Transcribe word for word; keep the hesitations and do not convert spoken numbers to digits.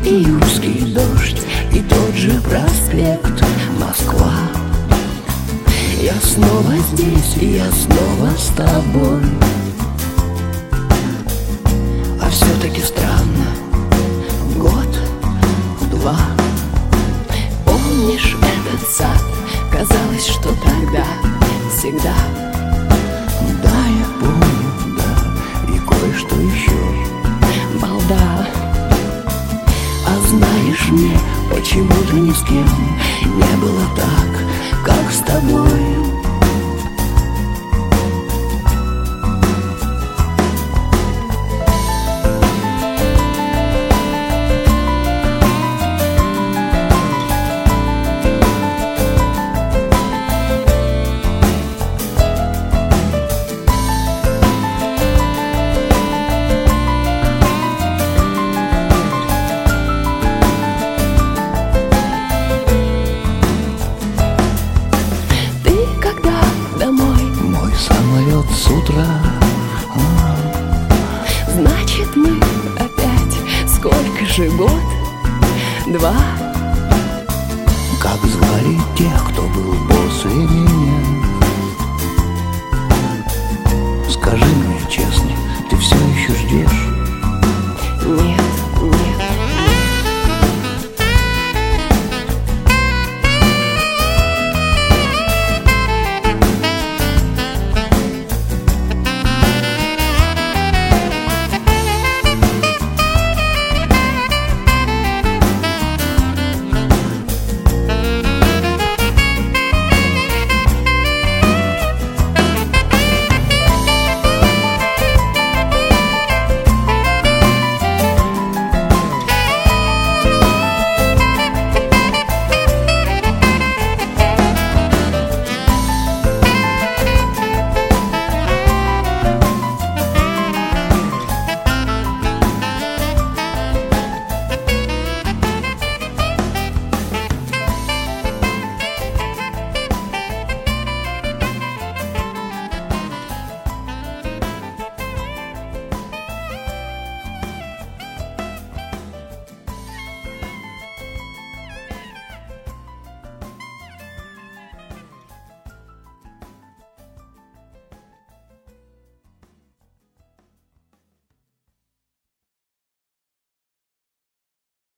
И июльский дождь, и тот же проспект Москва. Я снова здесь, и я снова с тобой. А все-таки странно, год, два. Помнишь этот сад? Казалось, что тогда всегда. Да, я помню, да, и кое-что еще. Балда. А знаешь, мне почему-то ни с кем не было так, как с тобой. Самолет с утра. А. Значит, мы опять сколько же год? Два. Как звали тех, кто был после меня? Скажи мне честно, ты все еще ждешь? Нет.